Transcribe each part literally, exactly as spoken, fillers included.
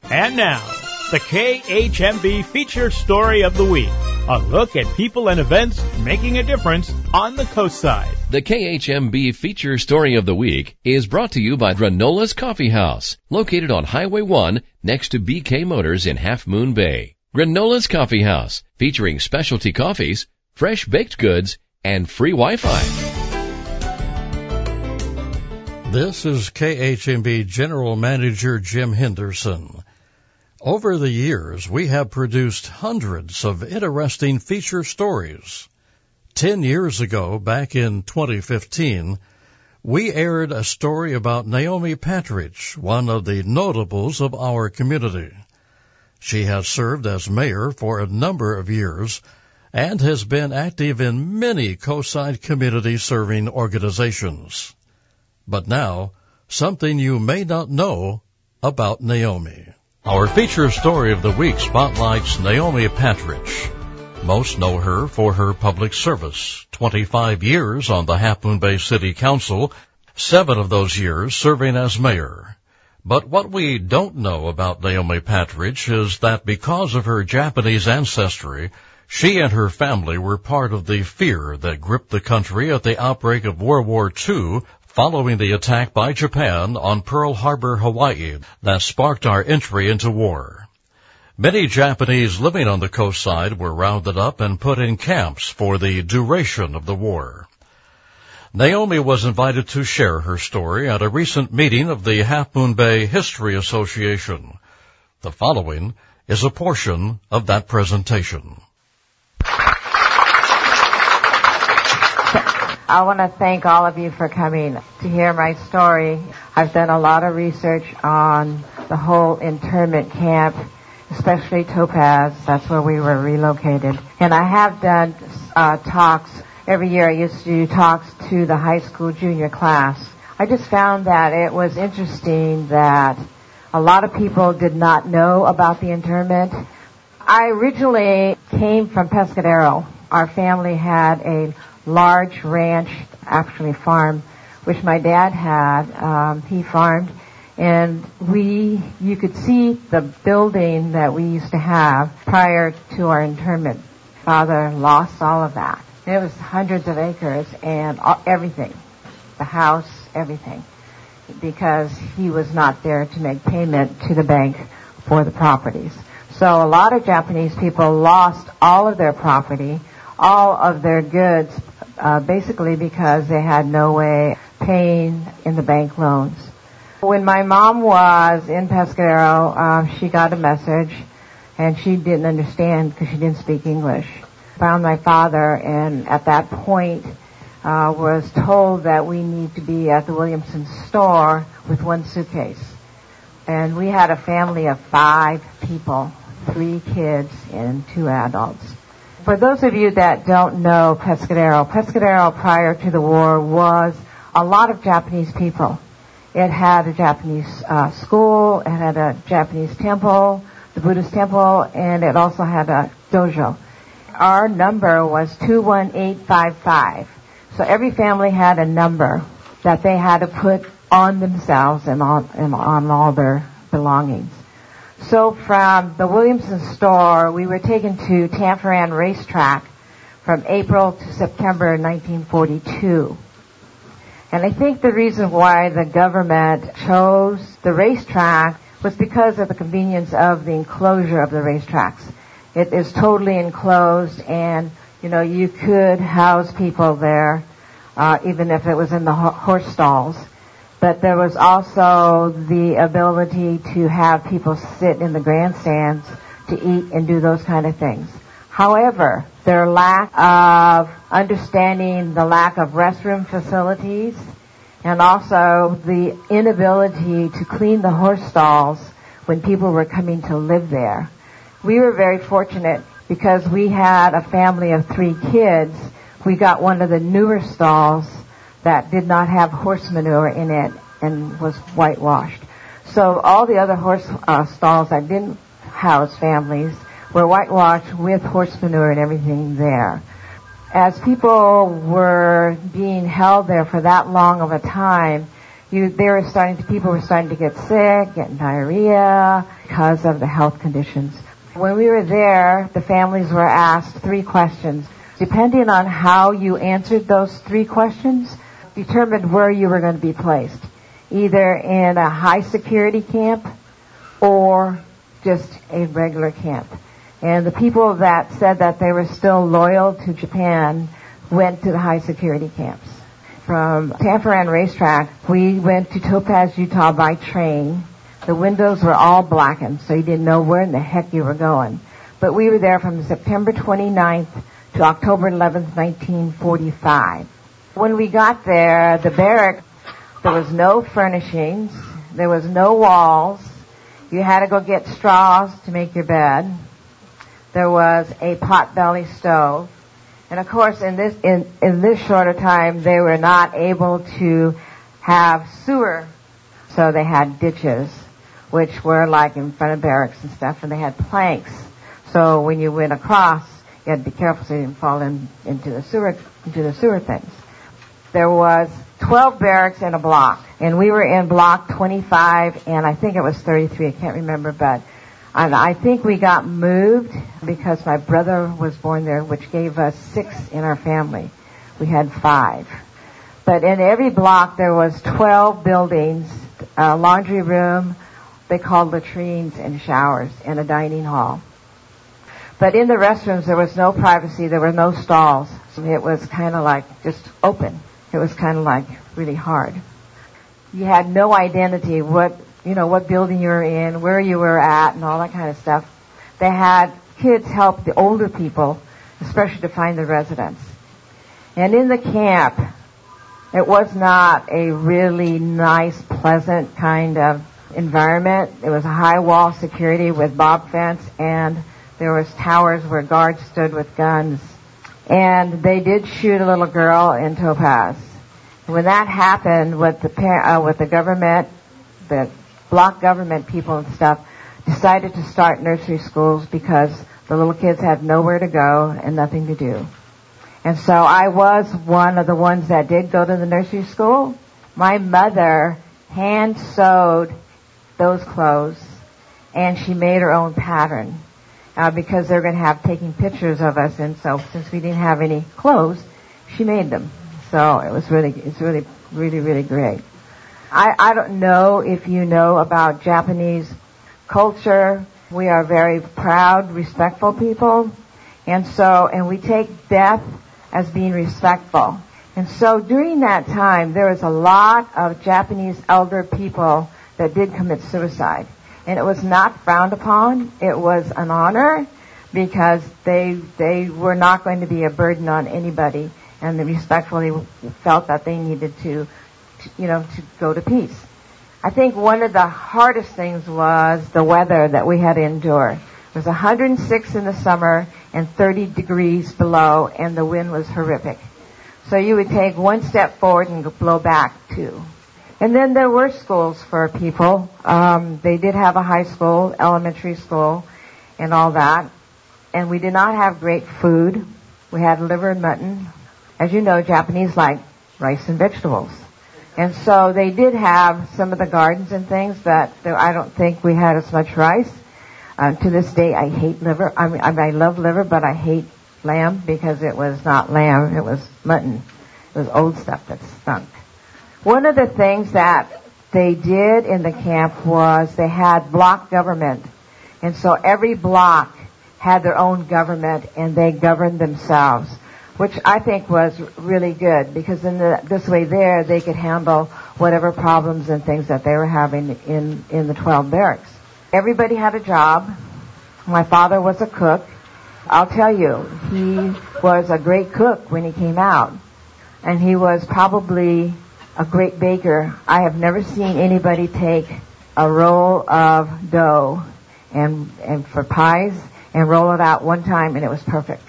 And now, the K H M B Feature Story of the Week. A look at people and events making a difference on the coast side. The K H M B Feature Story of the Week is brought to you by Granola's Coffee House, located on Highway one next to B K Motors in Half Moon Bay. Granola's Coffee House, featuring specialty coffees, fresh baked goods, and free Wi-Fi. This is K H M B General Manager Jim Henderson. Over the years, we have produced hundreds of interesting feature stories. Ten years ago, back in twenty fifteen, we aired a story about Naomi Patridge, one of the notables of our community. She has served as mayor for a number of years and has been active in many coastside community-serving organizations. But now, something you may not know about Naomi. Our feature story of the week spotlights Naomi Patridge. Most know her for her public service, twenty-five years on the Half Moon Bay City Council, seven of those years serving as mayor. But what we don't know about Naomi Patridge is that because of her Japanese ancestry, she and her family were part of the fear that gripped the country at the outbreak of World War Two, following the attack by Japan on Pearl Harbor, Hawaii, that sparked our entry into war. Many Japanese living on the coast side were rounded up and put in camps for the duration of the war. Naomi was invited to share her story at a recent meeting of the Half Moon Bay History Association. The following is a portion of that presentation. I want to thank all of you for coming to hear my story. I've done a lot of research on the whole internment camp, especially Topaz. That's where we were relocated. And I have done uh, talks. Every year I used to do talks to the high school junior class. I just found that it was interesting that a lot of people did not know about the internment. I originally came from Pescadero. Our family had a large ranch, actually farm, which my dad had. Um, he farmed, and we, you could see the building that we used to have prior to our internment. Father lost all of that. It was hundreds of acres and all, everything, the house, everything, because he was not there to make payment to the bank for the properties. So a lot of Japanese people lost all of their property, all of their goods, uh, basically because they had no way of paying in the bank loans. When my mom was in Pescadero, uh, she got a message, and she didn't understand because she didn't speak English. Found my father, and at that point uh, was told that we need to be at the Williamson store with one suitcase. And we had a family of five people, three kids and two adults. For those of you that don't know Pescadero, Pescadero prior to the war was a lot of Japanese people. It had a Japanese uh, school, it had a Japanese temple, the Buddhist temple, and it also had a dojo. Our number was two one eight five five. So every family had a number that they had to put on themselves and on, and on all their belongings. So from the Williamson store, we were taken to Tanforan Racetrack from April to September nineteen forty-two. And I think the reason why the government chose the racetrack was because of the convenience of the enclosure of the racetracks. It is totally enclosed, and, you know, you could house people there, uh, even if it was in the ho- horse stalls. But there was also the ability to have people sit in the grandstands to eat and do those kind of things. However, their lack of understanding the lack of restroom facilities and also the inability to clean the horse stalls when people were coming to live there. We were very fortunate because we had a family of three kids. We got one of the newer stalls that did not have horse manure in it and was whitewashed. So all the other horse uh, stalls that didn't house families were whitewashed with horse manure and everything there. As people were being held there for that long of a time, You, they were starting to, people were starting to get sick, getting diarrhea because of the health conditions. When we were there, the families were asked three questions. Depending on how you answered those three questions, determined where you were going to be placed. Either in a high security camp or just a regular camp. And the people that said that they were still loyal to Japan went to the high security camps. From San Fran Racetrack, we went to Topaz, Utah by train. The windows were all blackened, so you didn't know where in the heck you were going. But we were there from September twenty-ninth to October eleventh, nineteen forty-five. When we got there, the barrack, there was no furnishings, there was no walls. You had to go get straws to make your bed. There was a pot-belly stove. And of course, in this in, in this shorter time, they were not able to have sewer, so they had ditches, which were like in front of barracks and stuff, and they had planks. So when you went across, you had to be careful so you didn't fall in, into the sewer into the sewer things. There was twelve barracks in a block, and we were in block twenty-five, and I think it was thirty-three. I can't remember, but and I think we got moved because my brother was born there, which gave us six in our family. We had five. But in every block there was twelve buildings, a laundry room, they called latrines, and showers, and a dining hall. But in the restrooms there was no privacy, there were no stalls. So it was kind of like just open. It was kind of like really hard. You had no identity, what you know, what building you were in, where you were at, and all that kind of stuff. They had kids help the older people, especially to find the residents. And in the camp, it was not a really nice, pleasant kind of environment. It was a high wall security with bob fence, and there was towers where guards stood with guns. And they did shoot a little girl in Topaz. When that happened, with the par- uh, with the government, the block government people and stuff decided to start nursery schools because the little kids had nowhere to go and nothing to do. And so I was one of the ones that did go to the nursery school. My mother hand sewed those clothes, and she made her own pattern uh, because they were going to have taking pictures of us. And so since we didn't have any clothes, she made them. So it was really, it's really, really, really great. I, I don't know if you know about Japanese culture. We are very proud, respectful people. And so, and we take death as being respectful. And so during that time, there was a lot of Japanese elder people that did commit suicide. And it was not frowned upon. It was an honor because they, they were not going to be a burden on anybody. And they respectfully felt that they needed to you know, to go to peace. I think one of the hardest things was the weather that we had to endure. It was one hundred six in the summer and thirty degrees below, and the wind was horrific. So you would take one step forward and blow back two. And then there were schools for people. Um, they did have a high school, elementary school, and all that. And we did not have great food. We had liver and mutton. As you know, Japanese like rice and vegetables. And so they did have some of the gardens and things, but I don't think we had as much rice. Uh, to this day, I hate liver. I mean, I love liver, but I hate lamb because it was not lamb. It was mutton. It was old stuff that stunk. One of the things that they did in the camp was they had block government. And so every block had their own government, and they governed themselves, which I think was really good because in the, this way there they could handle whatever problems and things that they were having in, in the twelve barracks. Everybody had a job. My father was a cook. I'll tell you, he was a great cook when he came out. And he was probably a great baker. I have never seen anybody take a roll of dough and, and for pies and roll it out one time, and it was perfect.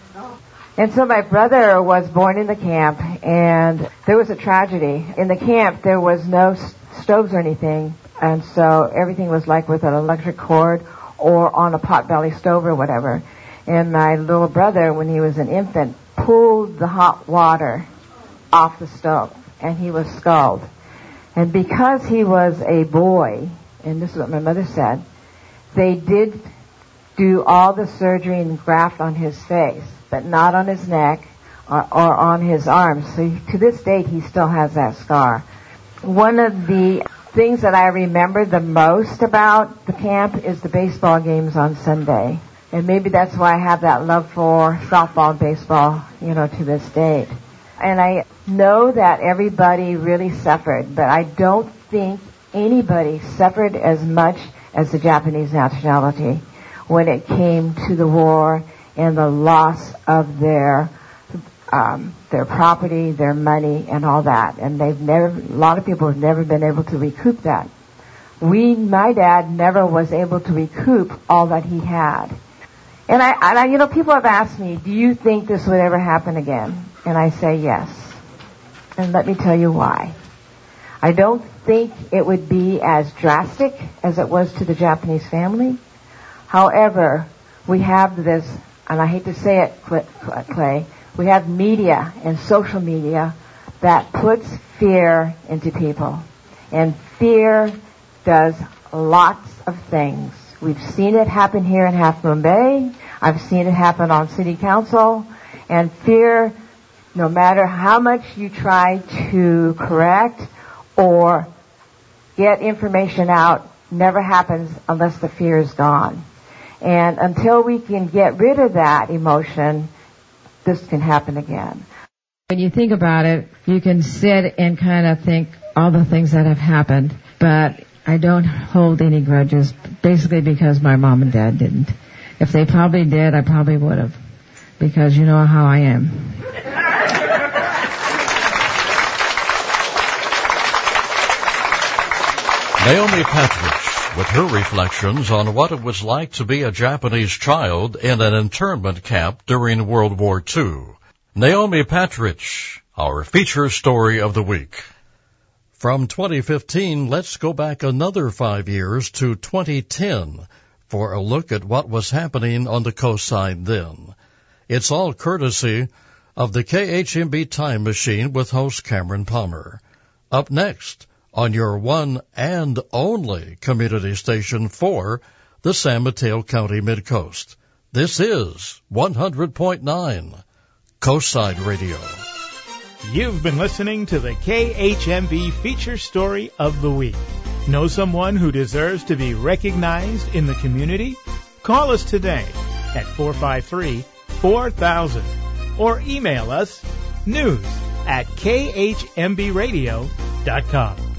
And so my brother was born in the camp, and there was a tragedy. In the camp, there was no s- stoves or anything, and so everything was like with an electric cord or on a potbelly stove or whatever. And my little brother, when he was an infant, pulled the hot water off the stove, and he was scalded. And because he was a boy, and this is what my mother said, they did do all the surgery and graft on his face, but not on his neck or, or on his arms. So he, to this date, he still has that scar. One of the things that I remember the most about the camp is the baseball games on Sunday. And maybe that's why I have that love for softball and baseball, you know, to this date. And I know that everybody really suffered, but I don't think anybody suffered as much as the Japanese nationality when it came to the war and the loss of their um, their property, their money, and all that. And they've never, a lot of people have never been able to recoup that. We, my dad, never was able to recoup all that he had. And I, and I, you know, people have asked me, do you think this would ever happen again? And I say yes. And let me tell you why. I don't think it would be as drastic as it was to the Japanese family. However, we have this, and I hate to say it, Clay, we have media and social media that puts fear into people. And fear does lots of things. We've seen it happen here in Half Moon Bay. I've seen it happen on city council. And fear, no matter how much you try to correct or get information out, never happens unless the fear is gone. And until we can get rid of that emotion, this can happen again. When you think about it, you can sit and kind of think all the things that have happened, but I don't hold any grudges, basically because my mom and dad didn't. If they probably did, I probably would have, because you know how I am. Naomi Patridge, with her reflections on what it was like to be a Japanese child in an internment camp during World War Two. Naomi Patridge, our feature story of the week. From twenty fifteen, let's go back another five years to twenty ten for a look at what was happening on the coast side then. It's all courtesy of the K H M B Time Machine with host Cameron Palmer. Up next, on your one and only community station for the San Mateo County Mid-Coast. This is one hundred point nine Coastside Radio. You've been listening to the K H M B Feature Story of the Week. Know someone who deserves to be recognized in the community? Call us today at four five three, four thousand or email us news at k h m b radio dot com.